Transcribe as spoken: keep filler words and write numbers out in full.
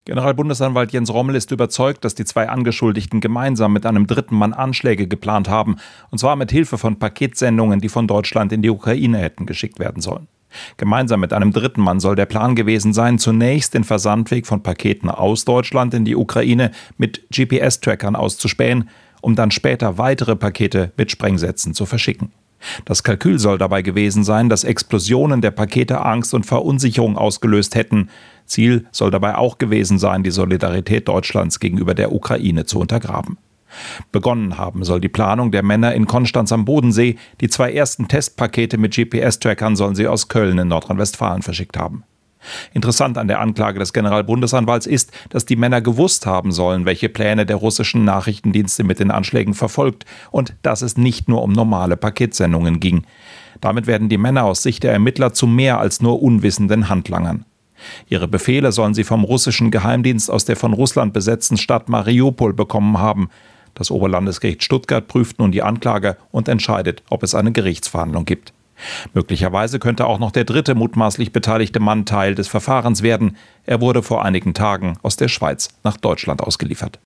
Generalbundesanwalt Jens Rommel ist überzeugt, dass die zwei Angeschuldigten gemeinsam mit einem dritten Mann Anschläge geplant haben, und zwar mit Hilfe von Paketsendungen, die von Deutschland in die Ukraine hätten geschickt werden sollen. Gemeinsam mit einem dritten Mann soll der Plan gewesen sein, zunächst den Versandweg von Paketen aus Deutschland in die Ukraine mit G P S-Trackern auszuspähen, um dann später weitere Pakete mit Sprengsätzen zu verschicken. Das Kalkül soll dabei gewesen sein, dass Explosionen der Pakete Angst und Verunsicherung ausgelöst hätten. Ziel soll dabei auch gewesen sein, die Solidarität Deutschlands gegenüber der Ukraine zu untergraben. Begonnen haben soll die Planung der Männer in Konstanz am Bodensee. Die zwei ersten Testpakete mit G P S-Trackern sollen sie aus Köln in Nordrhein-Westfalen verschickt haben. Interessant an der Anklage des Generalbundesanwalts ist, dass die Männer gewusst haben sollen, welche Pläne der russischen Nachrichtendienste mit den Anschlägen verfolgt, und dass es nicht nur um normale Paketsendungen ging. Damit werden die Männer aus Sicht der Ermittler zu mehr als nur unwissenden Handlangern. Ihre Befehle sollen sie vom russischen Geheimdienst aus der von Russland besetzten Stadt Mariupol bekommen haben. Das Oberlandesgericht Stuttgart prüft nun die Anklage und entscheidet, ob es eine Gerichtsverhandlung gibt. Möglicherweise könnte auch noch der dritte mutmaßlich beteiligte Mann Teil des Verfahrens werden. Er wurde vor einigen Tagen aus der Schweiz nach Deutschland ausgeliefert.